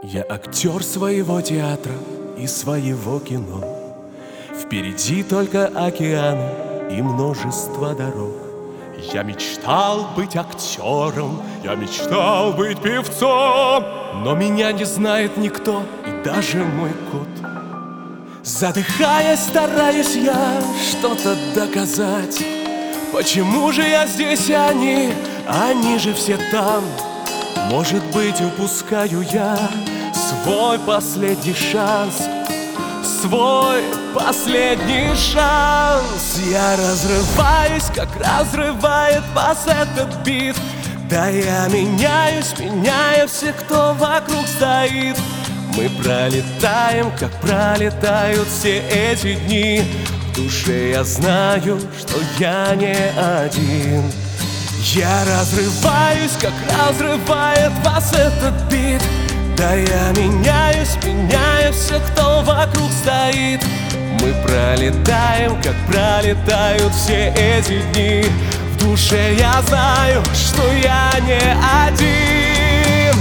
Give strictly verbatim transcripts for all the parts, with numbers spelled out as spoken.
Я актер своего театра и своего кино. Впереди только океаны и множество дорог. Я мечтал быть актером, я мечтал быть певцом, но меня не знает никто, и даже мой кот. Задыхаясь, стараюсь я что-то доказать. Почему же я здесь, а они, они же все там? Может быть, упускаю я свой последний шанс, свой последний шанс. Я разрываюсь, как разрывает вас этот бит. Да я меняюсь, меняю всех, кто вокруг стоит. Мы пролетаем, как пролетают все эти дни. В душе я знаю, что я не один. Я разрываюсь, как разрывает вас этот бит. Да я меняюсь, меняю всех, кто вокруг стоит. Мы пролетаем, как пролетают все эти дни. В душе я знаю, что я не один.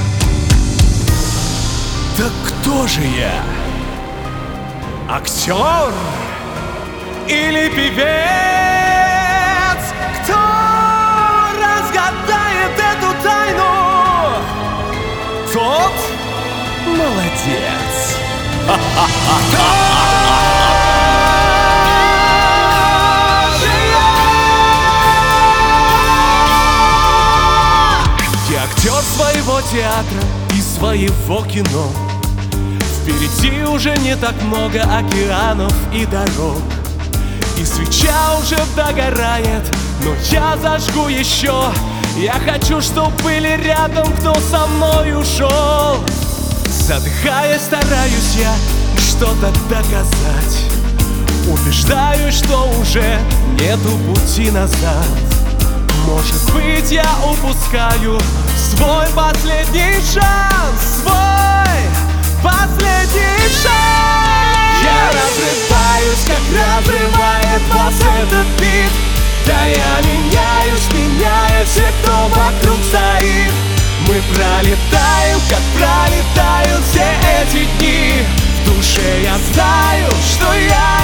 Так кто же я? Актер или певец? Кто разгадает эту тайну, тот молодец. Я актер своего театра и своего кино. Впереди уже не так много океанов и дорог, и свеча уже догорает, но я зажгу еще. Я хочу, чтоб были рядом, кто со мной ушел. Задыхаясь, стараюсь я что-то доказать. Убеждаюсь, что уже нету пути назад. Может быть, я упускаю свой последний шанс, свой последний шанс. Я разрываюсь, как разрывает вас этот бит. Да я меняюсь, меняю всех, кто вокруг стоит. Мы пролетаем, как пролетают все эти дни. В душе я знаю, что я